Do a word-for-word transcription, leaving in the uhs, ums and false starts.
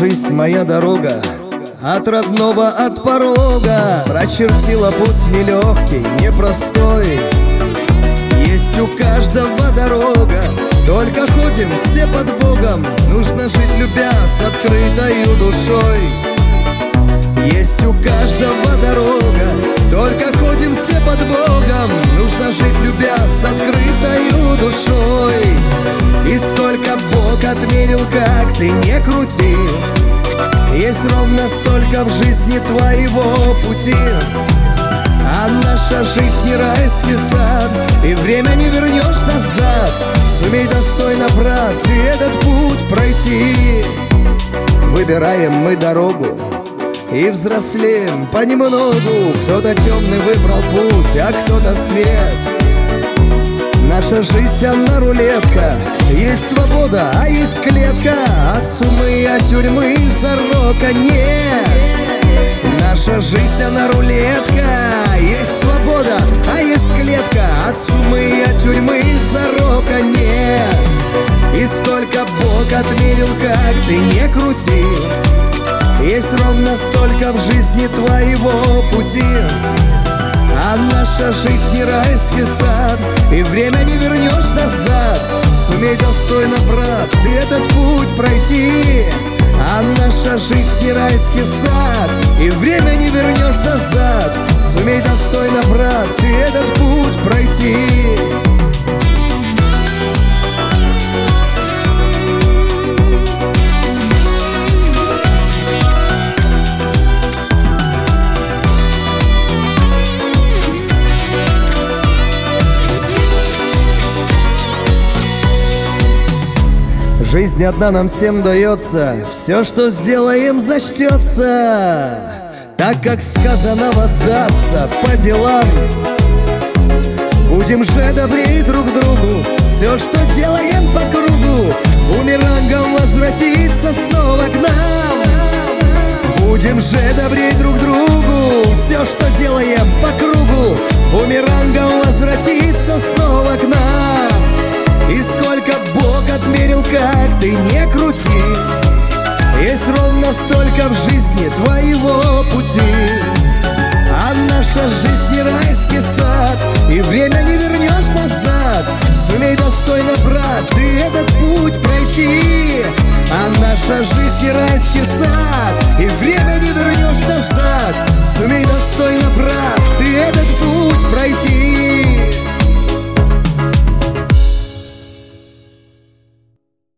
жизнь, моя дорога, от родного, от порога прочертила путь нелегкий, непростой. Есть у каждого дорога, только ходим все под Богом. Нужно жить, любя, с открытою душой. Есть у каждого дорога, только ходим все под Богом. Нужно жить, любя, с открытою душой. И сколько Бог отмерил, как ты не крути, есть ровно столько в жизни твоего пути. А наша жизнь не райский сад, и время не вернешь назад. Сумей достойно, брат, ты этот путь пройти. Выбираем мы дорогу и взрослеем понемногу. Кто-то темный выбрал путь, а кто-то свет. Наша жизнь, она рулетка. Есть свобода, а есть клетка. От сумы и от тюрьмы зарока нет. Наша жизнь, она рулетка. Есть свобода, а есть клетка. От сумы и от тюрьмы зарока нет. И сколько Бог отмерил, как ты не крути, есть ровно столько в жизни твоего пути. А наша жизнь не райский сад, и время не вернешь назад. Сумей достойно, брат, ты этот путь пройти. А наша жизнь не райский сад, и время не вернешь назад. Сумей достойно, брат, ты этот путь пройти. Жизнь одна нам всем дается, все, что сделаем, зачтется. Так, как сказано, воздастся по делам. Будем же добрее друг другу, все, что делаем по кругу, бумерангом возвратится снова к нам. Будем же добрее друг другу, все, что делаем по кругу, бумерангом возвратится снова к нам. И сколько Бог отмерил, как ты не крути, есть ровно столько в жизни твоего пути. А наша жизнь не райский сад, и время не вернешь назад. Сумей достойно, брат, ты этот путь пройти. А наша жизнь не райский сад, и